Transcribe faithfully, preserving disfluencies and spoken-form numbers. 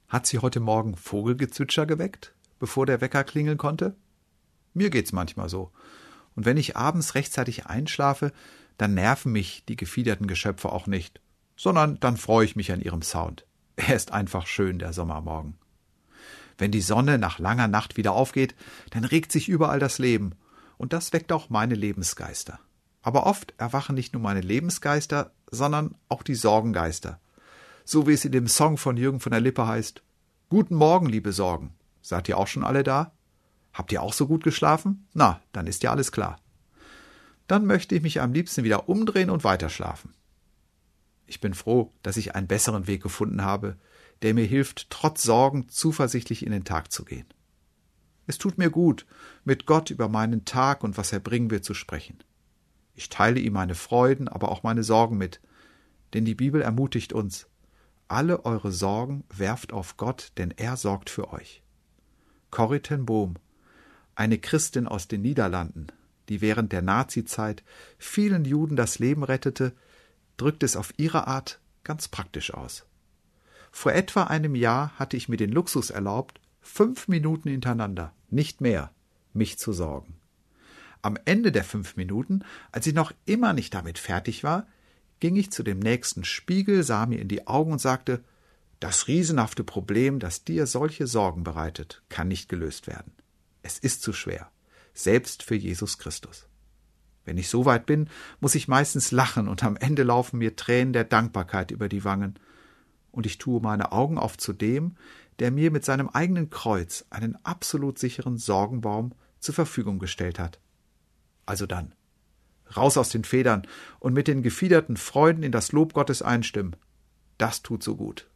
Hat Sie heute Morgen Vogelgezwitscher geweckt, bevor der Wecker klingeln konnte? Mir geht's manchmal so. Und wenn ich abends rechtzeitig einschlafe, dann nerven mich die gefiederten Geschöpfe auch nicht, sondern dann freue ich mich an ihrem Sound. Er ist einfach schön, der Sommermorgen. Wenn die Sonne nach langer Nacht wieder aufgeht, dann regt sich überall das Leben. Und das weckt auch meine Lebensgeister. Aber oft erwachen nicht nur meine Lebensgeister, sondern auch die Sorgengeister. So wie es in dem Song von Jürgen von der Lippe heißt: Guten Morgen, liebe Sorgen. Seid ihr auch schon alle da? Habt ihr auch so gut geschlafen? Na, dann ist ja alles klar. Dann möchte ich mich am liebsten wieder umdrehen und weiterschlafen. Ich bin froh, dass ich einen besseren Weg gefunden habe, der mir hilft, trotz Sorgen zuversichtlich in den Tag zu gehen. Es tut mir gut, mit Gott über meinen Tag und was er bringen wird zu sprechen. Ich teile ihm meine Freuden, aber auch meine Sorgen mit, denn die Bibel ermutigt uns: Alle eure Sorgen werft auf Gott, denn er sorgt für euch. Corrie ten Boom, eine Christin aus den Niederlanden, die während der Nazizeit vielen Juden das Leben rettete, drückt es auf ihre Art ganz praktisch aus. Vor etwa einem Jahr hatte ich mir den Luxus erlaubt, fünf Minuten hintereinander, nicht mehr, mich zu sorgen. Am Ende der fünf Minuten, als ich noch immer nicht damit fertig war, ging ich zu dem nächsten Spiegel, sah mir in die Augen und sagte: Das riesenhafte Problem, das dir solche Sorgen bereitet, kann nicht gelöst werden. Es ist zu schwer, selbst für Jesus Christus. Wenn ich so weit bin, muss ich meistens lachen und am Ende laufen mir Tränen der Dankbarkeit über die Wangen. Und ich tue meine Augen auf zu dem, der mir mit seinem eigenen Kreuz einen absolut sicheren Sorgenbaum zur Verfügung gestellt hat. Also dann, raus aus den Federn und mit den gefiederten Freuden in das Lob Gottes einstimmen. Das tut so gut.